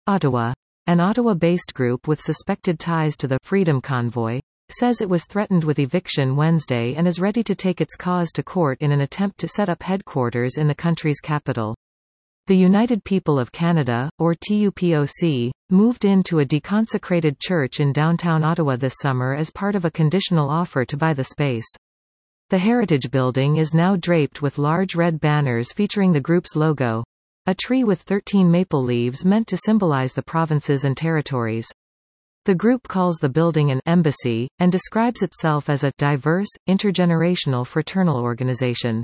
Ottawa. An Ottawa-based group with suspected ties to the Freedom Convoy says it was threatened with eviction Wednesday and is ready to take its cause to court in an attempt to set up headquarters in the country's capital. The United People of Canada, or TUPOC, moved into a deconsecrated church in downtown Ottawa this summer as part of a conditional offer to buy the space. The Heritage Building is now draped with large red banners featuring the group's logo, a tree with 13 maple leaves meant to symbolize the provinces and territories. The group calls the building an embassy, and describes itself as a diverse, intergenerational fraternal organization.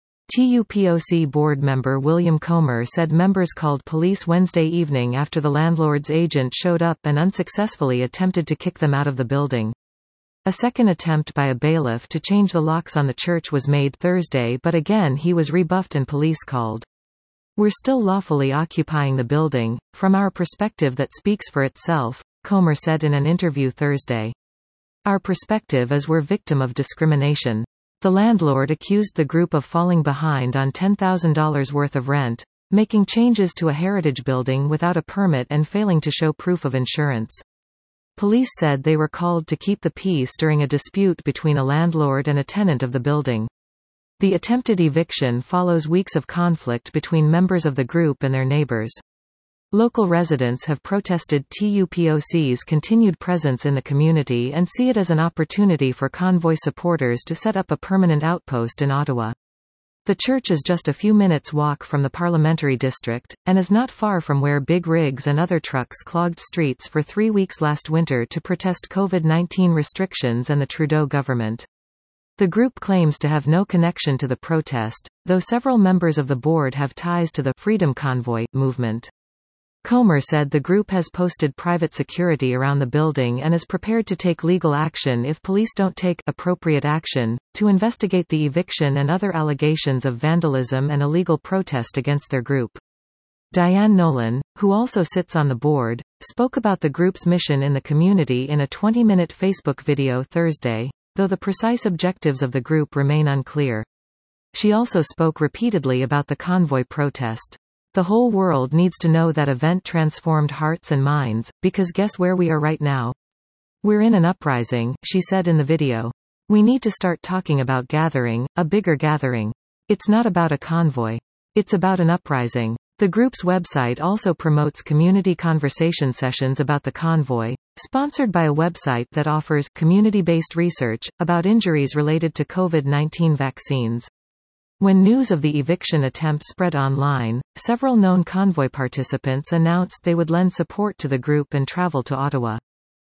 TUPOC board member William Comer said members called police Wednesday evening after the landlord's agent showed up and unsuccessfully attempted to kick them out of the building. A second attempt by a bailiff to change the locks on the church was made Thursday, but again he was rebuffed and police called. "We're still lawfully occupying the building, from our perspective that speaks for itself," Comer said in an interview Thursday. "Our perspective is we're victim of discrimination." The landlord accused the group of falling behind on $10,000 worth of rent, making changes to a heritage building without a permit and failing to show proof of insurance. Police said they were called to keep the peace during a dispute between a landlord and a tenant of the building. The attempted eviction follows weeks of conflict between members of the group and their neighbors. Local residents have protested TUPOC's continued presence in the community and see it as an opportunity for convoy supporters to set up a permanent outpost in Ottawa. The church is just a few minutes' walk from the parliamentary district, and is not far from where big rigs and other trucks clogged streets for 3 weeks last winter to protest COVID-19 restrictions and the Trudeau government. The group claims to have no connection to the protest, though several members of the board have ties to the Freedom Convoy movement. Comer said the group has posted private security around the building and is prepared to take legal action if police don't take appropriate action to investigate the eviction and other allegations of vandalism and illegal protest against their group. Diane Nolan, who also sits on the board, spoke about the group's mission in the community in a 20-minute Facebook video Thursday, though the precise objectives of the group remain unclear. She also spoke repeatedly about the convoy protest. "The whole world needs to know that event transformed hearts and minds, because guess where we are right now? We're in an uprising," she said in the video. "We need to start talking about gathering, a bigger gathering. It's not about a convoy. It's about an uprising." The group's website also promotes community conversation sessions about the convoy, sponsored by a website that offers community-based research about injuries related to COVID-19 vaccines. When news of the eviction attempt spread online, several known convoy participants announced they would lend support to the group and travel to Ottawa.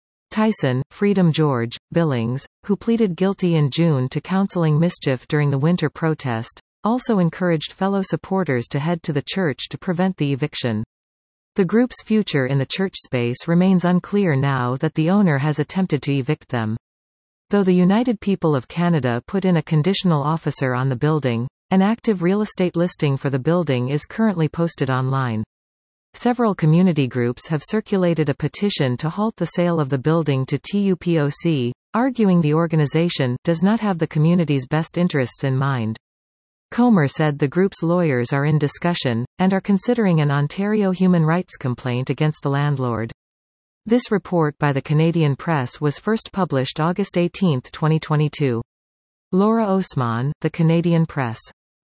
Tyson, Freedom George, Billings, who pleaded guilty in June to counseling mischief during the winter protest, also encouraged fellow supporters to head to the church to prevent the eviction. The group's future in the church space remains unclear now that the owner has attempted to evict them. Though the United People of Canada put in a conditional offer on the building, an active real estate listing for the building is currently posted online. Several community groups have circulated a petition to halt the sale of the building to TUPOC, arguing the organization does not have the community's best interests in mind. Comer said the group's lawyers are in discussion, and are considering an Ontario human rights complaint against the landlord. This report by the Canadian Press was first published August 18, 2022. Laura Osman, The Canadian Press.